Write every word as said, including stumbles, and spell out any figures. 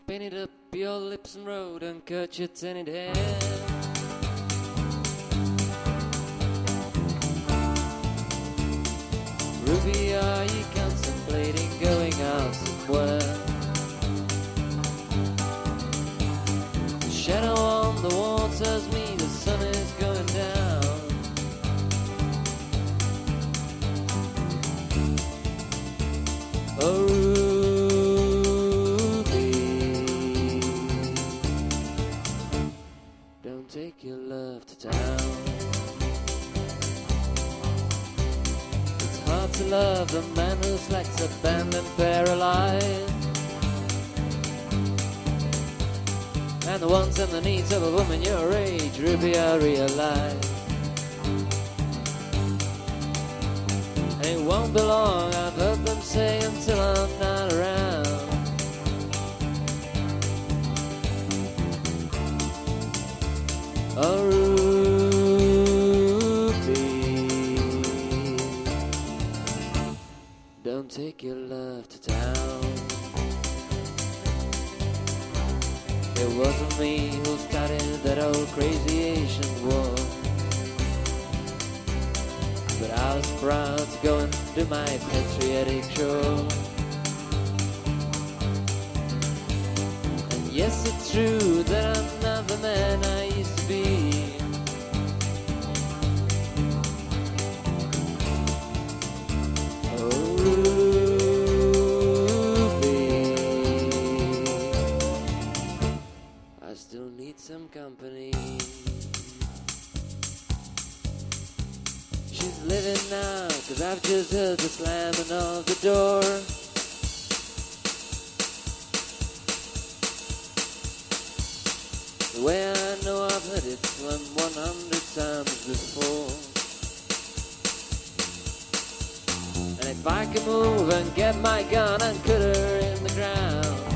painted up your lips and wrote and cut your tinted hair. Ruby, are you contemplating going out somewhere? The shadow on the wall tells me the sun is going down. Oh, Ruby, don't take your love to town. It's hard to love a man who's like abandoned, paralyzed, and the wants and the needs of a woman your age, Ruby, I realize. It won't be long, I've heard them say, until I'm not around. Oh, Ruby, don't take your love to town. It wasn't me who started that old crazy Asian war, but I was proud to go and do my patriotic show. And yes, it's true that I'm not the man I used to be. Oh, Ruby, I still need some company. She's living now, cause I've just heard the slamming of the door. The way I know I've heard it slam one hundred times before. And if I could move and get my gun and cut her in the ground,